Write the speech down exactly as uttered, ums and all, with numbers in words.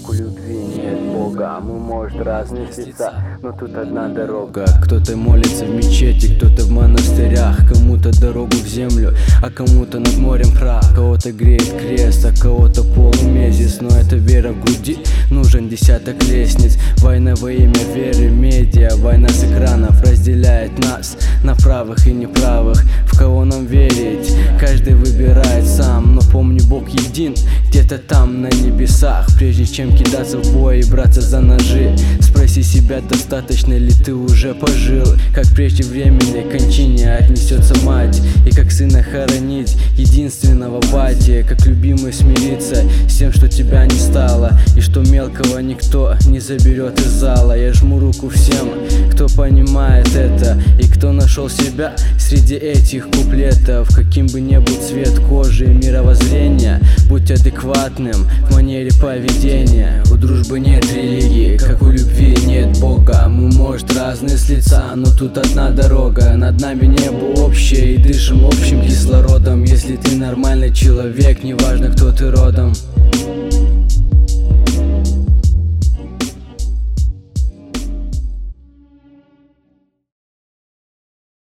как у любви нет Бога. Мы, может, разные лица, но тут одна дорога. Кто-то молится в мечети, кто-то в монастырях, кому-то дорогу в землю, а кому-то над морем прах. Кого-то греет крест, а кого-то полумесяц. Но это вера в груди, нужен десяток лестниц. Война во имя веры, медиа, война с экранов разделяет нас на правых и неправых. В кого нам верить, каждый выбирает сам. Но помни, Бог един, где-то там на небесах. Прежде чем кидаться в бой и браться за ножи, спроси себя, достаточно ли ты уже пожил. Как преждевременной кончине отнесется мать, и как сына хоронить единственного бати. Как любимый смириться с тем, что тебя не стало, и что мелкого никто не заберет из зала. Я жму руку всем, кто понимает это, и кто нашел себя среди этих куплетов. Каким бы ни был цвет кожи и мировоззрения, будь адекватным в манере поведения. У дружбы нет религии, как у любви нет Бога. Мы, может, разные с лица, но тут одна дорога. Над нами небо общее, и дышим общим кислородом. Если ты нормальный человек, неважно, кто ты родом.